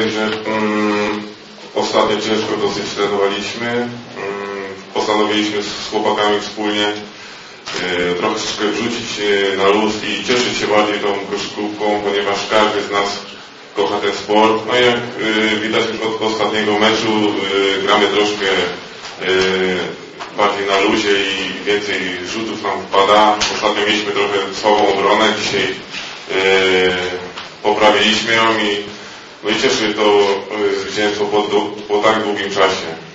powiedzieć, że ostatnio ciężko dosyć trenowaliśmy. Postanowiliśmy z chłopakami wspólnie troszeczkę wrzucić na luz i cieszyć się bardziej tą koszykówką, ponieważ każdy z nas kocha ten sport. No i jak widać już od ostatniego meczu gramy troszkę bardziej na luzie i więcej rzutów nam wpada. Ostatnio mieliśmy trochę słabą obronę, dzisiaj poprawiliśmy ją i cieszy to zwycięstwo po tak długim czasie.